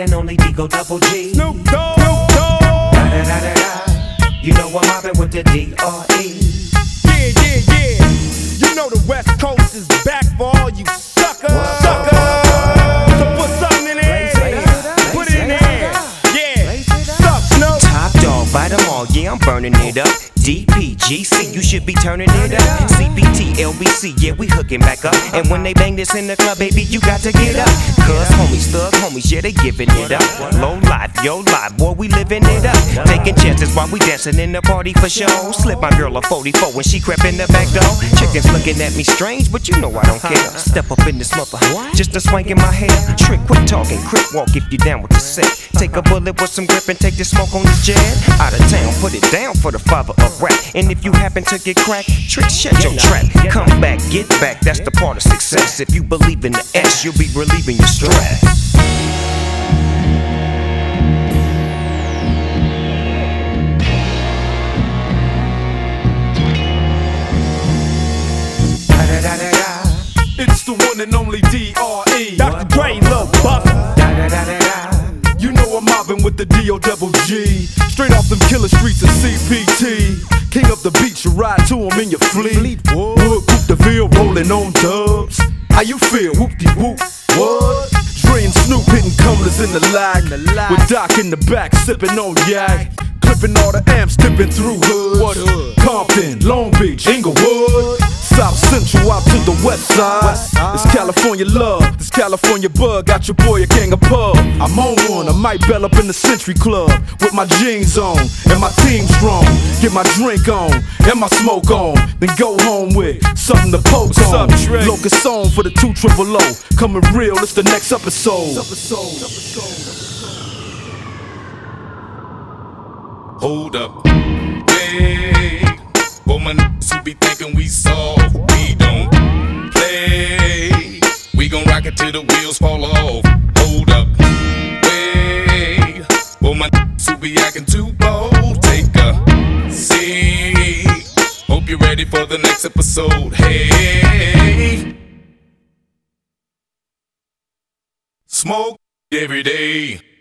and only Digo Double G. Snoop Dogg. Da da da da da. You know I'm mobbing with the D.R.E. Yeah. You know the West Coast is back for all you suckers. So put something in there. Put it in there. Yeah. Suck, Snoop. Top dog, bite them all. Yeah, I'm burning it up. DPGC, you should be turning it up. CPT, LBC, yeah, we hooking back up. And when they bang this in the club, baby, you got to get up. Cuz homies, thug homies, yeah, they giving it up. Low life, yo life, boy, we living it up. Taking chances while we dancing in the party for show. Slip my girl a 44 when she crept in the back door. Chickens looking at me strange, but you know I don't care. Step up in this mother, just a swank in my hair. Shrink, quit talking, crip walk if you down with the set. Take a bullet with some grip and take the smoke on the jet. Out of town, put it down for the father of rap. And if you happen to get cracked, trick, shut your trap. Come back, get back, that's the part of success. If you believe in the S, you'll be relieving your stress. It's the one and only D.R.E. Dr. Dre, Lil Buck. You know I'm mobbing with the D.O.G. Straight off them killer streets of CPT. King up the beach, you ride to him in your fleet. Wood, Coupe de Ville, rolling on dubs. How you feel? Whoop-de-whoop, what? Dre and Snoop hitting cumblers in the lag. With Doc in the back, sipping on yak. Clipping all the amps, dipping through hoods. What hood? Compton, Long Beach, Inglewood. South Central out to the west side. It's California love, this California bug. Got your boy a gang of pub. I'm on one, I might bell up in the Century Club. With my jeans on, and my team strong. Get my drink on, and my smoke on. Then go home with something to poke on. Locust on for the 2 triple O. Coming real, it's the next episode. Hold up, wait. For my niggas who be thinking we soft, we don't play. We gon' rock it till the wheels fall off. Hold up, wait. For my niggas who be acting too bold, take a seat. Hope you're ready for the next episode. Hey, smoke every day.